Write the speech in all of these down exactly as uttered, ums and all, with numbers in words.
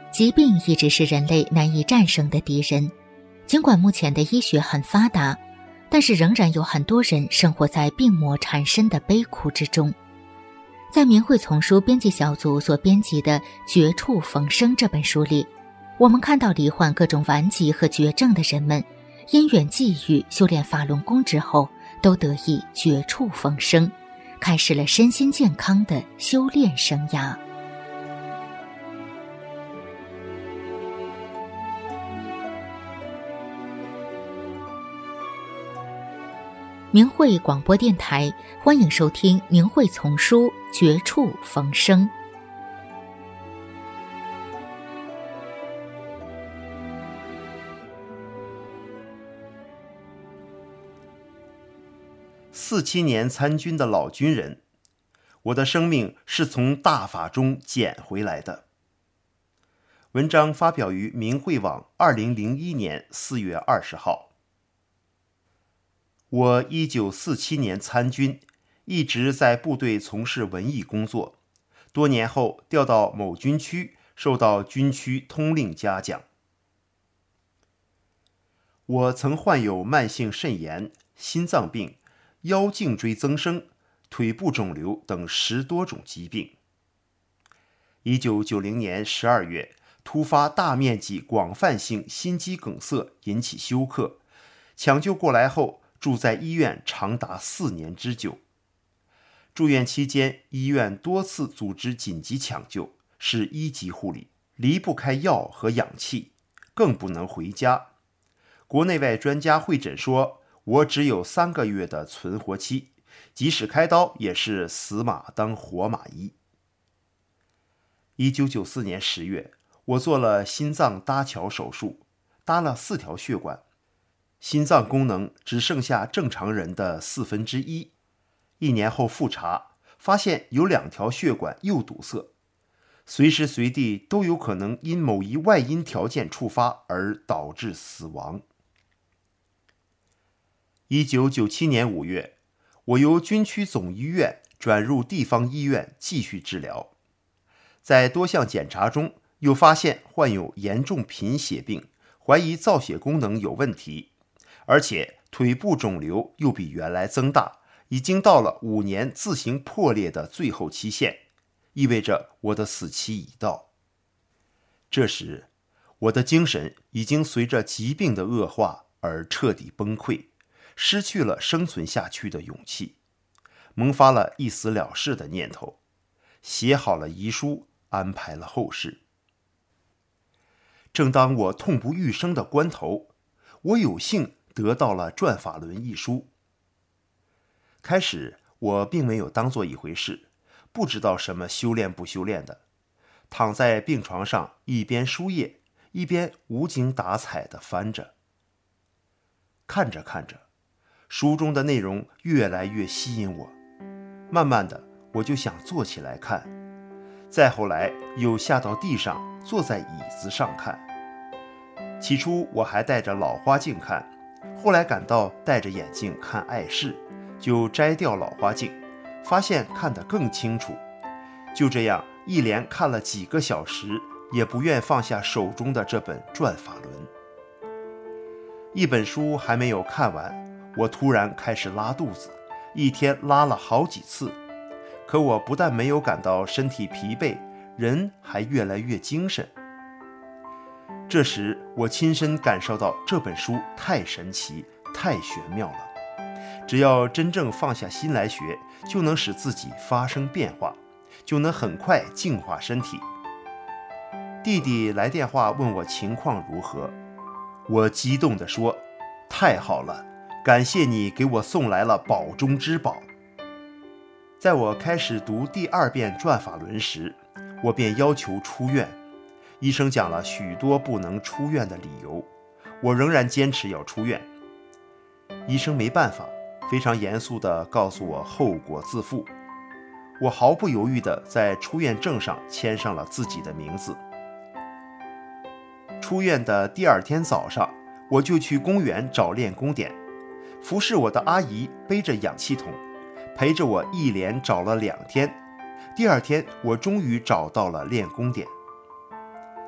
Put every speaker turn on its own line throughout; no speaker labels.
疾病一直是人类难以战胜的敌人。尽管目前的医学很发达，但是仍然有很多人生活在病魔缠身的悲苦之中。在明慧丛书编辑小组所编辑的《绝处逢生》这本书里，我们看到罹患各种顽疾和绝症的人们，因缘际遇修炼法轮功之后，都得以绝处逢生，开始了身心健康的修炼生涯。明慧广播电台，欢迎收听明慧丛书《绝处逢生》。
四七年参军的老军人，我的生命是从大法中捡回来的。文章发表于明慧网二零零一年四月二十号。我一九四七年参军，一直在部队从事文艺工作，多年后调到某军区，受到军区通令嘉奖。我曾患有慢性肾炎、心脏病、腰颈椎增生、腿部肿瘤等十多种疾病。一九九零年十二月，突发大面积广泛性心肌梗塞引起休克，抢救过来后住在医院长达四年之久。住院期间，医院多次组织紧急抢救，是一级护理，离不开药和氧气，更不能回家。国内外专家会诊说，我只有三个月的存活期，即使开刀也是死马当活马医。一九九四年十月，我做了心脏搭桥手术，搭了四条血管，心脏功能只剩下正常人的四分之一。一年后复查，发现有两条血管又堵塞，随时随地都有可能因某一外因条件触发而导致死亡。一九九七年五月，我由军区总医院转入地方医院继续治疗。在多项检查中，又发现患有严重贫血病，怀疑造血功能有问题，而且腿部肿瘤又比原来增大，已经到了五年自行破裂的最后期限，意味着我的死期已到。这时，我的精神已经随着疾病的恶化而彻底崩溃，失去了生存下去的勇气，萌发了一死了事的念头，写好了遗书，安排了后事。正当我痛不欲生的关头，我有幸得到了《转法轮》一书。开始我并没有当做一回事，不知道什么修炼不修炼的，躺在病床上一边输液一边无精打采地翻着。看着看着，书中的内容越来越吸引我，慢慢的我就想坐起来看，再后来又下到地上坐在椅子上看。起初我还戴着老花镜看，后来感到戴着眼镜看碍事，就摘掉老花镜，发现看得更清楚。就这样一连看了几个小时，也不愿放下手中的这本《转法轮》。一本书还没有看完，我突然开始拉肚子，一天拉了好几次。可我不但没有感到身体疲惫，人还越来越精神。这时我亲身感受到这本书太神奇，太玄妙了。只要真正放下心来学，就能使自己发生变化，就能很快净化身体。弟弟来电话问我情况如何，我激动地说：太好了，感谢你给我送来了宝中之宝。在我开始读第二遍《转法轮》时，我便要求出院。医生讲了许多不能出院的理由，我仍然坚持要出院。医生没办法，非常严肃地告诉我后果自负。我毫不犹豫地在出院证上签上了自己的名字。出院的第二天早上，我就去公园找练功点，服侍我的阿姨背着氧气筒，陪着我一连找了两天。第二天，我终于找到了练功点。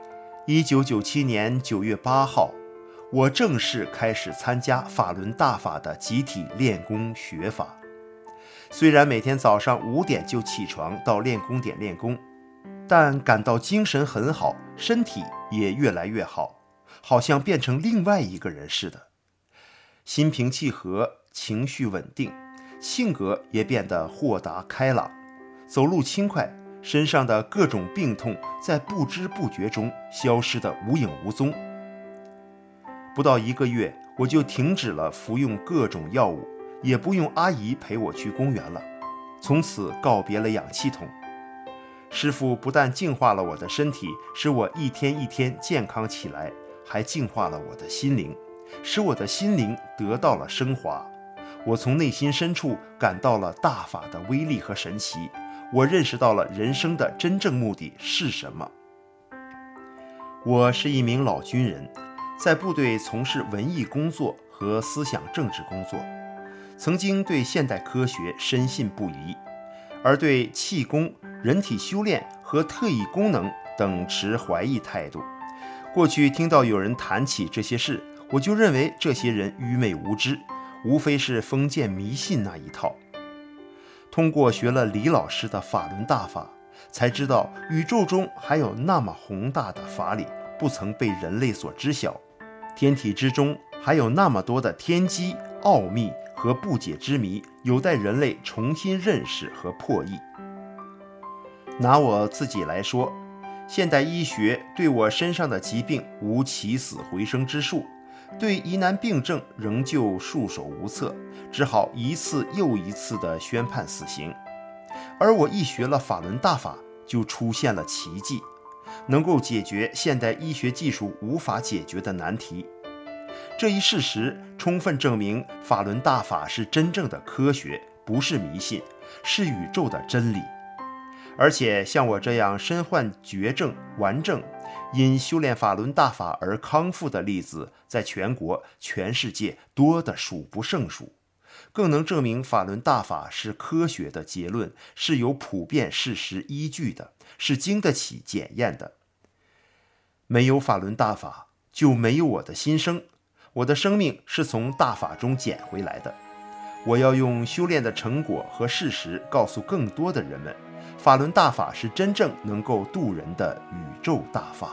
一九九七年九月八号，我正式开始参加法轮大法的集体练功学法。虽然每天早上五点就起床到练功点练功，但感到精神很好，身体也越来越好，好像变成另外一个人似的。心平气和，情绪稳定，性格也变得豁达开朗，走路轻快，身上的各种病痛在不知不觉中消失得无影无踪。不到一个月，我就停止了服用各种药物，也不用阿姨陪我去公园了，从此告别了氧气筒。师父不但净化了我的身体，使我一天一天健康起来，还净化了我的心灵，使我的心灵得到了升华。我从内心深处感到了大法的威力和神奇，我认识到了人生的真正目的是什么。我是一名老军人，在部队从事文艺工作和思想政治工作，曾经对现代科学深信不疑，而对气功、人体修炼和特异功能等持怀疑态度。过去听到有人谈起这些事，我就认为这些人愚昧无知，无非是封建迷信那一套。通过学了李老师的法轮大法，才知道宇宙中还有那么宏大的法理不曾被人类所知晓，天体之中还有那么多的天机奥秘和不解之谜，有待人类重新认识和破译。拿我自己来说，现代医学对我身上的疾病无起死回生之术，对疑难病症仍旧束手无策，只好一次又一次地宣判死刑。而我一学了法轮大法，就出现了奇迹，能够解决现代医学技术无法解决的难题。这一事实充分证明法轮大法是真正的科学，不是迷信，是宇宙的真理。而且像我这样身患绝症、顽症，因修炼法轮大法而康复的例子，在全国、全世界多得数不胜数，更能证明法轮大法是科学的结论，是有普遍事实依据的，是经得起检验的。没有法轮大法，就没有我的新生，我的生命是从大法中捡回来的。我要用修炼的成果和事实告诉更多的人们，法轮大法是真正能够渡人的宇宙大法。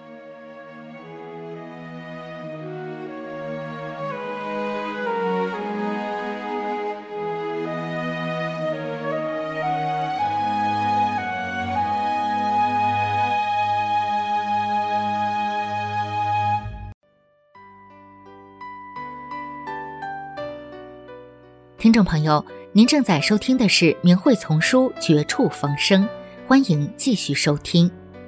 听众朋友，您正在收听的是明慧丛书《绝处逢生》，欢迎继续收听。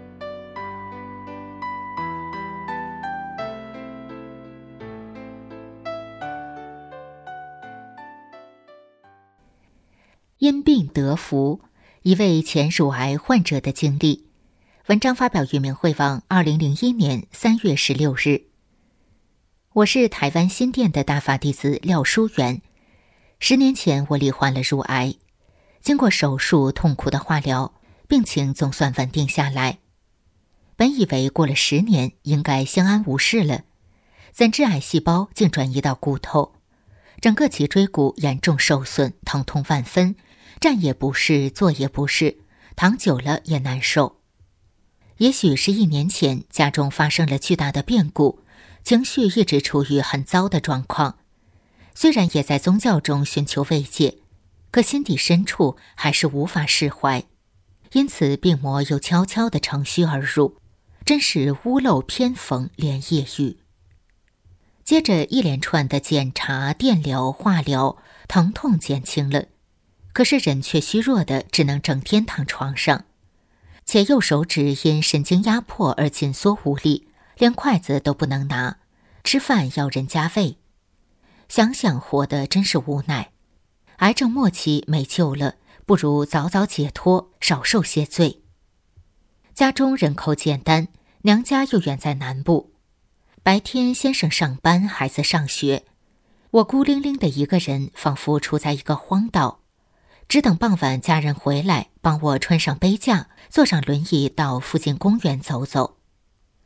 因病得福，一位前乳癌患者的经历。文章发表于明慧网，二零零一年三月十六日。我是台湾新店的大法弟子廖淑媛。十年前我罹患了乳癌，经过手术痛苦的化疗，病情总算稳定下来。本以为过了十年应该相安无事了，怎知癌细胞竟转移到骨头，整个脊椎骨严重受损，疼痛万分，站也不是，坐也不是，躺久了也难受。也许是一年前家中发生了巨大的变故，情绪一直处于很糟的状况。虽然也在宗教中寻求慰藉，可心底深处还是无法释怀，因此病魔又悄悄地乘虚而入，真是屋漏偏逢连夜雨。接着一连串的检查、电疗、化疗，疼痛减轻了，可是人却虚弱的只能整天躺床上，且右手指因神经压迫而紧缩无力，连筷子都不能拿，吃饭要人家喂。想想活得真是无奈，癌症末期没救了，不如早早解脱，少受些罪。家中人口简单，娘家又远在南部，白天先生上班，孩子上学，我孤零零的一个人，仿佛处在一个荒岛，只等傍晚家人回来，帮我穿上背架，坐上轮椅到附近公园走走。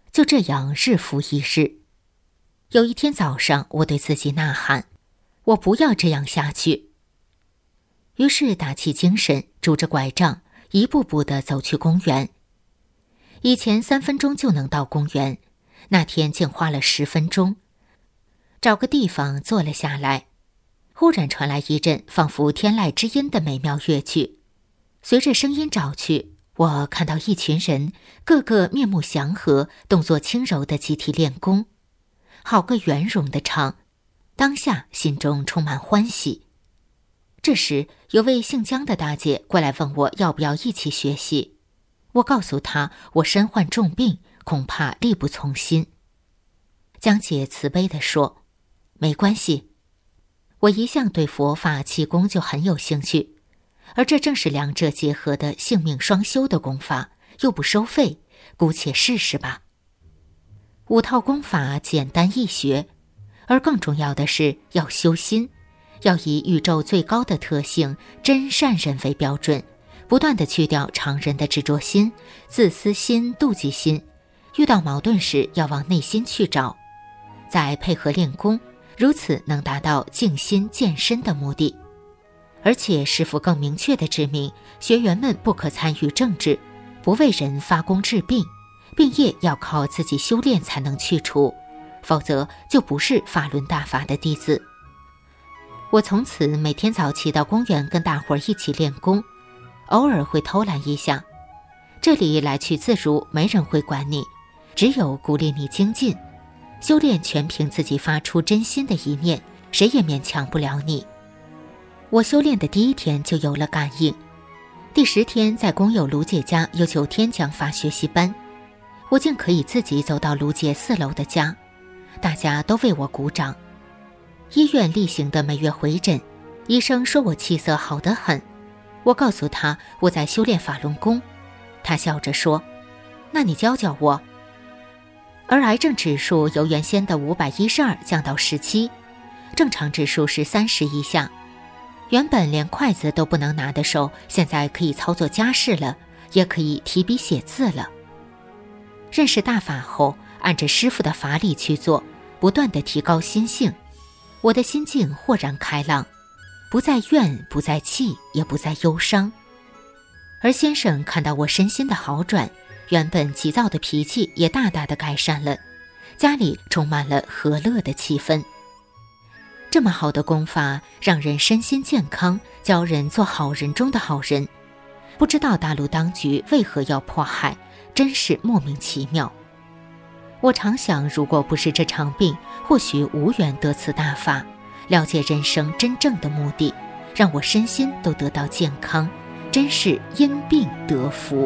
就这样日复一日。有一天早上，我对自己呐喊，我不要这样下去。于是打起精神，拄着拐杖，一步步地走去公园。以前三分钟就能到公园，那天竟花了十分钟。找个地方坐了下来，忽然传来一阵仿佛天籁之音的美妙乐曲。随着声音找去，我看到一群人，个个面目祥和，动作轻柔地集体练功，好个圆融的唱，当下心中充满欢喜。这时有位姓姜的大姐过来问我要不要一起学习，我告诉她我身患重病，恐怕力不从心。姜姐慈悲地说，没关系，我一向对佛法气功就很有兴趣，而这正是两者结合的性命双修的功法，又不收费，姑且试试吧。五套功法简单易学，而更重要的是要修心，要以宇宙最高的特性真善人为标准，不断地去掉常人的执着心、自私心、妒忌心，遇到矛盾时要往内心去找，再配合练功，如此能达到静心健身的目的。而且师父更明确地指明，学员们不可参与政治，不为人发功治病，病业要靠自己修炼才能去除，否则就不是法轮大法的弟子。我从此每天早起到公园跟大伙儿一起练功，偶尔会偷懒一下，这里来去自如，没人会管你，只有鼓励你精进。修炼全凭自己发出真心的一念，谁也勉强不了你。我修炼的第一天就有了感应，第十天在工友卢姐家有九天讲法学习班，我竟可以自己走到卢姐四楼的家，大家都为我鼓掌。医院例行的每月回诊，医生说我气色好得很，我告诉他我在修炼法轮功，他笑着说，那你教教我。而癌症指数由原先的五百一十二降到十七，正常指数是三十以下。原本连筷子都不能拿的手，现在可以操作家事了，也可以提笔写字了。认识大法后，按着师父的法理去做，不断地提高心性，我的心境豁然开朗，不再怨，不再气，也不再忧伤。而先生看到我身心的好转，原本急躁的脾气也大大的改善了，家里充满了和乐的气氛。这么好的功法，让人身心健康，教人做好人中的好人。不知道大陆当局为何要迫害，真是莫名其妙。我常想，如果不是这场病，或许无缘得此大法，了解人生真正的目的，让我身心都得到健康，真是因病得福。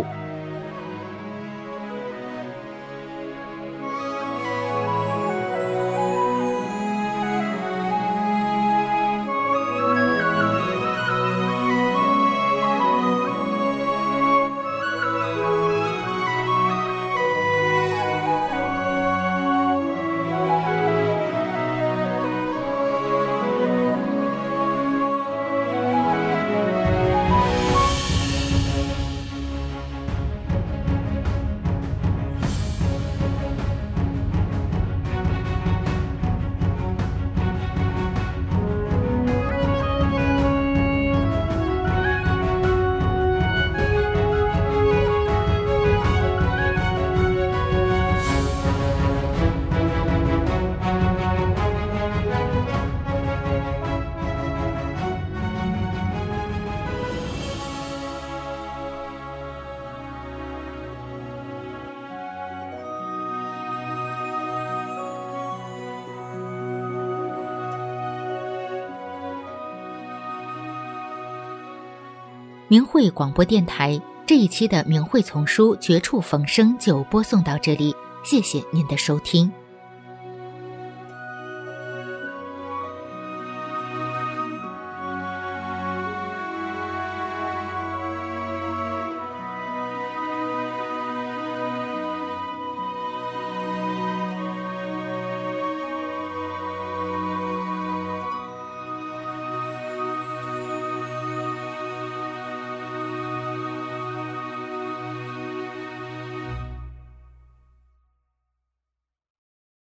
明慧广播电台这一期的明慧丛书绝处逢生就播送到这里，谢谢您的收听。